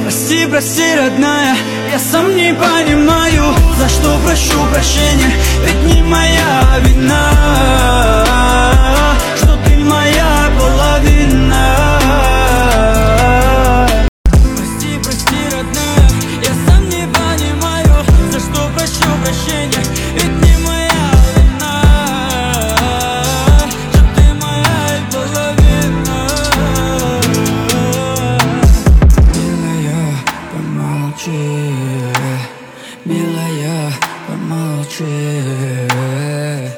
Прости, прости, родная, я сам не понимаю, за что прощу прощения, ведь не моя вина.